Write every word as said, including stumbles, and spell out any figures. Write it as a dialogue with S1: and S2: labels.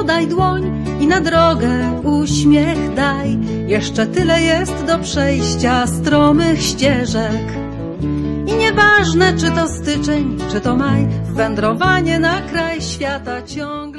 S1: podaj dłoń i na drogę uśmiech daj. Jeszcze tyle jest do przejścia stromych ścieżek. I nieważne, czy to styczeń, czy to maj, w wędrowanie na kraj świata ciągle.